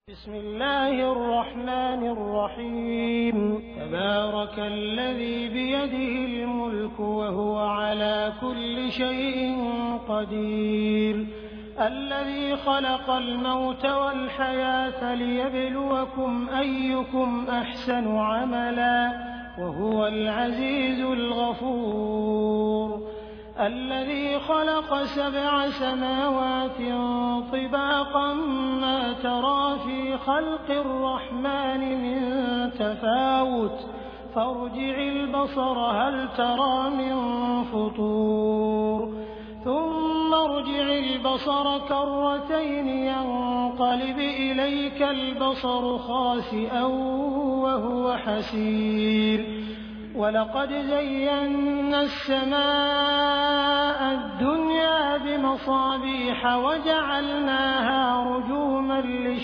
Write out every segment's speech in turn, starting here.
بسم الله الرحمن الرحيم. تبارك الذي بيده الملك وهو على كل شيء قدير. الذي خلق الموت والحياة ليبلوكم أيكم أحسن عملا وهو العزيز الغفور. الذي خلق 7 سماوات طباقا ما ترى في خلق الرحمن من تفاوت فارجع البصر هل ترى من فطور ثم ارجع البصر كرتين ينقلب إليك البصر خاسئا وهو حسير. ولقد زينا السماء الدنيا بمصابيح وجعلناها رجوما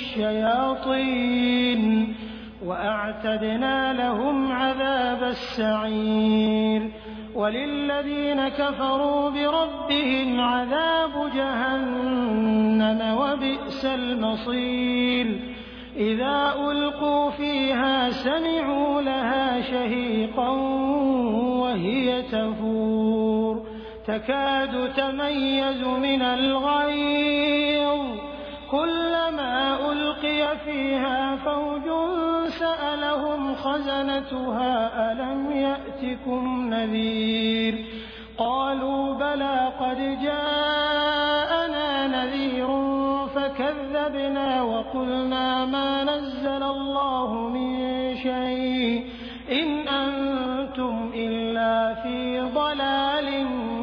للشياطين وأعتدنا لهم عذاب السعير. وللذين كفروا بربهم عذاب جهنم وبئس المصير. إذا ألقوا فيها سمعوا لها شهيقا وهي تفور تكاد تميز من الغيظ كلما ألقي فيها فوج سألهم خزنتها ألم يأتكم نذير قالوا بلى قد جاءنا نذير فكذبنا وقلنا ما نزل الله من شيء إن أنتم إلا في ضلال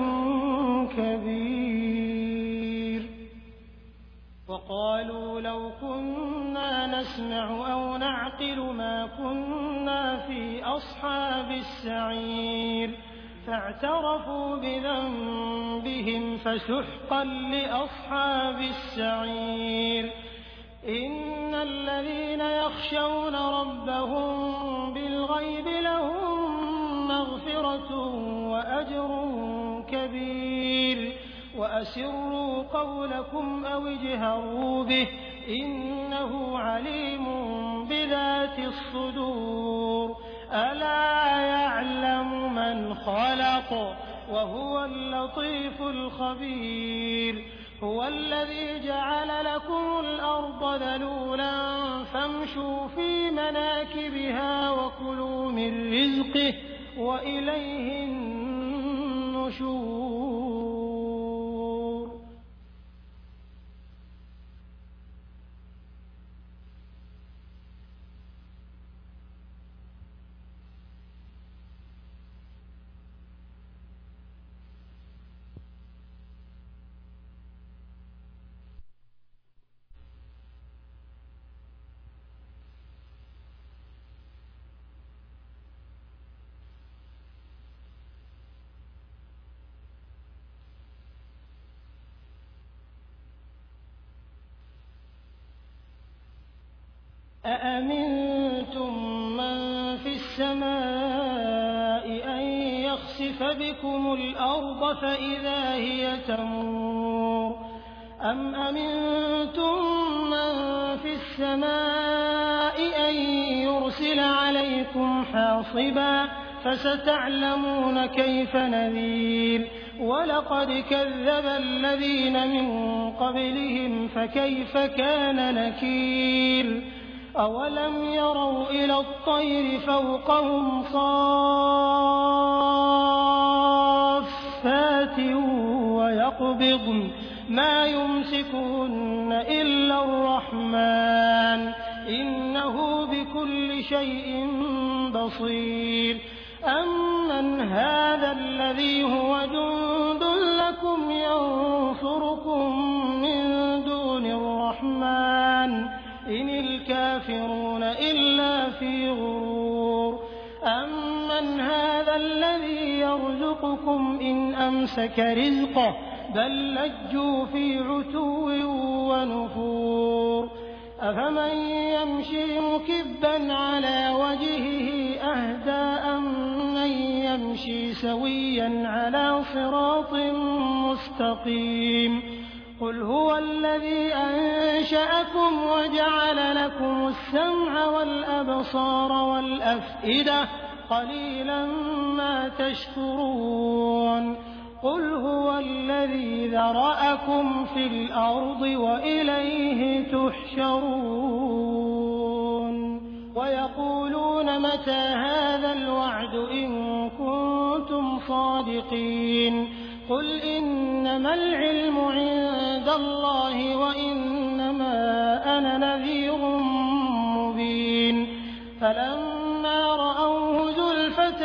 كبير. وقالوا لو كنا نسمع أو نعقل ما كنا في أصحاب السعير فاعترفوا بذنبهم فسحقا لأصحاب السعير. إن الذين يخشون ربهم بالغيب لهم مغفرة وأجر كبير. وأسروا قولكم أو اجهروا به إنه عليم بذات الصدور. ألا يعلم من خلق وهو اللطيف الخبير. هو الذي جعل لكم الأرض ذلولا فامشوا في مناكبها وكلوا من رزقه وإليه النشور. أأمنتم من في السماء أن يخسف بكم الأرض فإذا هي تمور أم أمنتم من في السماء أن يرسل عليكم حاصبا فستعلمون كيف نذير. ولقد كذب الذين من قبلهم فكيف كان نكير. أولم يروا إلى الطير فوقهم صافات ويقبضن ما يمسكهن إلا الرحمن إنه بكل شيء بصير. أمن هذا الذي هو جند لكم ينصركم من دون الرحمن إن الكافرون إلا في غرور. أمن هذا الذي يرزقكم إن أمسك رزقه بل لجوا في عتو ونفور. أفمن يمشي مكبا على وجهه أهدى أمن يمشي سويا على صراط مستقيم. قُلْ هُوَ الَّذِي أَنشَأَكُمْ وَجَعَلَ لَكُمُ السَّمْعَ وَالْأَبْصَارَ وَالْأَفْئِدَةَ ۖ قَلِيلًا مَّا تَشْكُرُونَ قُلْ هُوَ الَّذِي ذَرَأَكُمْ فِي الْأَرْضِ وَإِلَيْهِ تُحْشَرُونَ وَيَقُولُونَ مَتَىٰ هَٰذَا الْوَعْدُ إِن كُنتُمْ صَادِقِينَ قُلْ إِنَّمَا الْعِلْمُ عِندَ اللَّهِ وَإِنَّمَا أَنَا نَذِيرٌ مُّبِينٌ فَلَمَّا رَأَوْهُ زُلْفَةً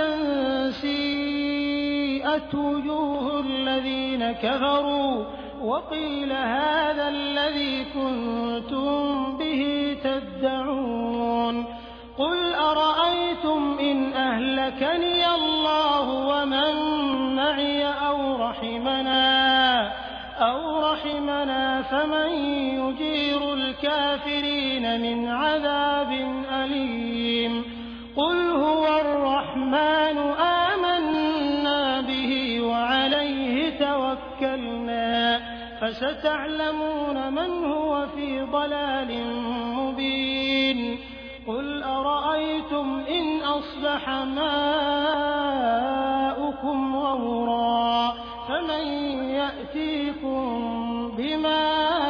سِيئَتْ وُجُوهُ الَّذِينَ كَفَرُوا وَقِيلَ هَٰذَا الَّذِي كُنتُم بِهِ تَدَّعُونَ قُلْ أَرَأَيْتُمْ إِنْ أَهْلَكَنِيَ اللَّهُ وَمَن مَّعِيَ أَوْ رَحِمَنَا فَمَن يُجِيرُ الْكَافِرِينَ مِنْ عَذَابٍ أَلِيمٍ قُلْ هُوَ الرَّحْمَٰنُ آمَنَّا بِهِ وَعَلَيْهِ تَوَكَّلْنَا فَسَتَعْلَمُونَ مَنْ هُوَ فِي ضَلَالٍ مُّبِينٍ قُلْ أَرَأَيْتُمْ إِنْ أَصْبَحَ مَاؤُكُمْ غَوْرًا فَمَن يَأْتِيكُم بِمَاءٍ